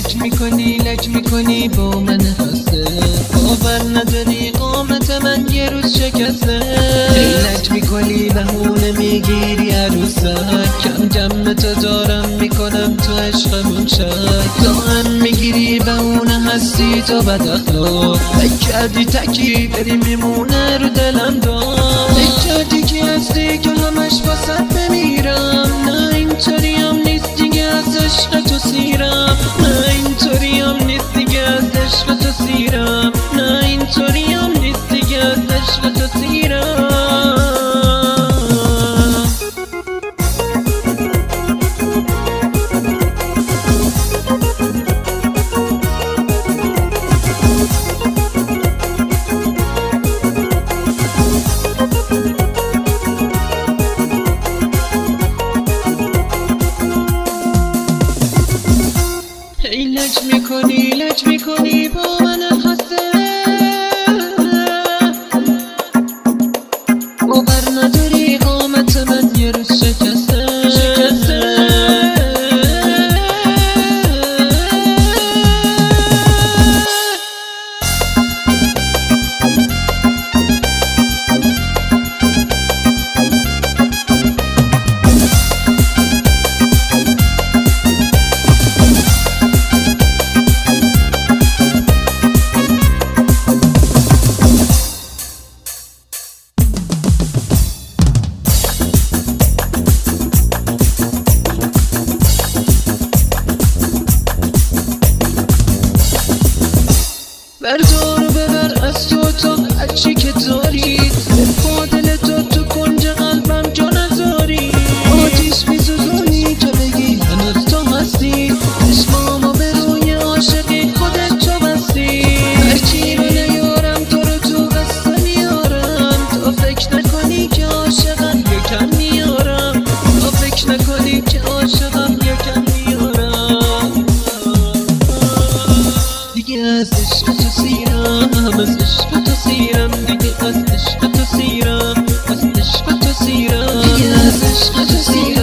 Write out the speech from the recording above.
لج میکنی با من خسته، باور نداری قامت من یه روز شکسته. لج میکنی بهونه میگیری عروسک، کم جمعت دارم میکنم تو عشقمون شک. دائم میگیری بهونه هستی تو بد اخلاق، کردی تکی بری میمونه رو دلم دار. کردی که هستی که همش واسد بمیرم، نه اینطوری هم نیست دیگه از عشق تو سیرم. نه اینطوری هم نیست دیگه از عشق تو سیرم. نه اینطوری هم نیست دیگه از عشق تو سیرم. لج میکنی با من خسته، باور نداری قامت من یه روز شکسته. بردار و ببر از تو هرچی که داری، با دل تو کنج قلبم جا نذاری. آتیش میسوزونی که بگی هنوز تو هستی، چشمامو به روی عاشقی خودت چو بستی. هرچی رو نیارم تو رو تو قصه میارم، تو فکر نکنی که عاشقم یکم میارم. تو فکر نکنی که عاشقم یکم میارم. دیگه از عشق تو سیرم، از عشق تو سیرم، دیگه از عشق تو سیرم، از عشق تو سیرم، دیگه از عشق تو سیرم.